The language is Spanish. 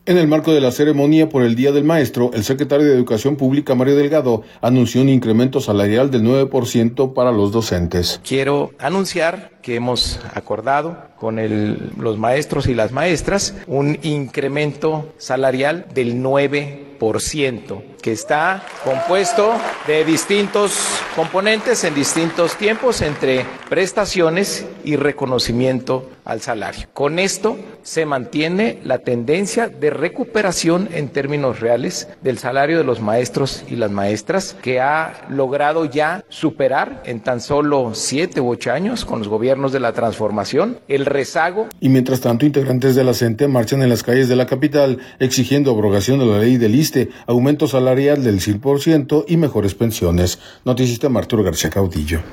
En el marco de la ceremonia por el Día del Maestro, el secretario de Educación Pública, Mario Delgado, anunció un incremento salarial del 9% para los docentes. Quiero anunciar que hemos acordado con los maestros y las maestras un incremento salarial del 9%, que está compuesto de distintos componentes en distintos tiempos entre prestaciones y reconocimiento al salario. Con esto se mantiene la tendencia de recuperación en términos reales del salario de los maestros y las maestras, que ha logrado ya superar en tan solo 7 u 8 años con los gobiernos de la transformación el rezago. Y mientras tanto, integrantes de la CENTE marchan en las calles de la capital exigiendo abrogación de la ley del ISSSTE, aumento salarial del 100% y mejores pensiones. Noticias de Arturo García Caudillo.